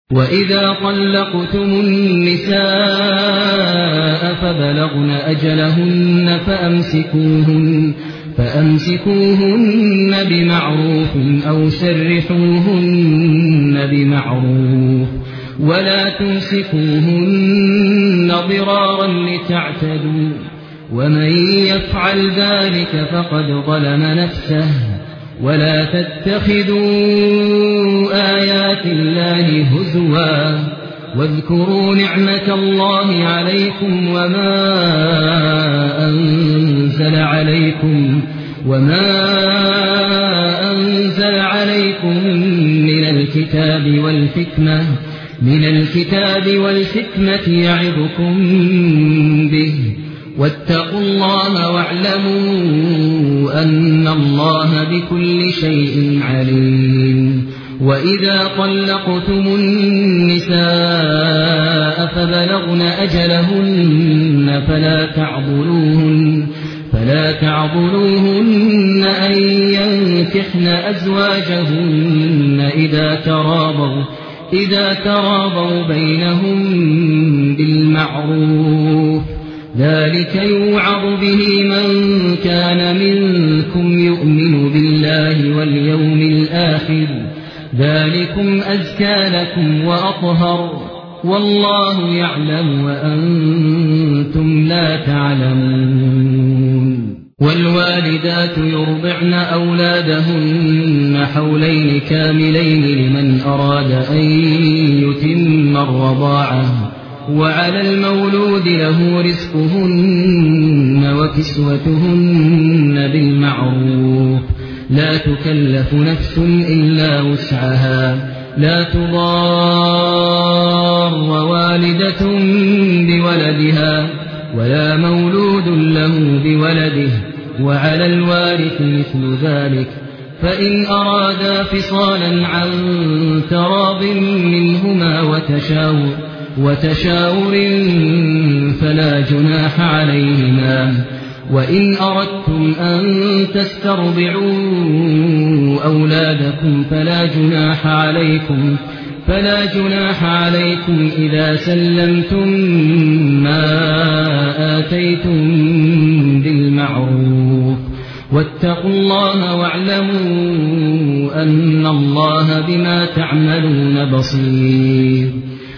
وإذا طلقتم النساء فبلغن أجلهن فأمسكوهن بمعروف أو سرحوهن بمعروف ولا تمسكوهن ضرارا لتعتدوا ومن يفعل ذلك فقد ظلم نفسه ولا تتخذوا آيات الله هزوا واذكروا نعمة الله عليكم وما أنزل عليكم من الكتاب والحكمة يعظكم به واتقوا الله واعلموا أن الله بكل شيء عليم. وإذا طلقتم النساء فبلغن أجلهن فلا تعضلوهن أن ينكحن أزواجهن إذا تراضوا بينهم بالمعروف ذلك يوعظ به من كان منكم يؤمن بالله واليوم الآخر ذلكم أزكى لكم وأطهر والله يعلم وأنتم لا تعلمون. والوالدات يرضعن أولادهن حولين كاملين لمن أراد أن يتم الرضاعة وعلى المولود له رزقهن وكسوتهن بالمعروف لا تكلف نفس إلا وسعها لا تضار والدة بولدها ولا مولود له بولده وعلى الوارث مثل ذلك فإن أرادا فصالا عن تراض منهما وتشاور فلا جناح عليهما. وإن أردتم أن تسترضعوا أولادكم فلا جناح عليكم إذا سلمتم ما آتيتم بالمعروف واتقوا الله واعلموا أن الله بما تعملون بصير.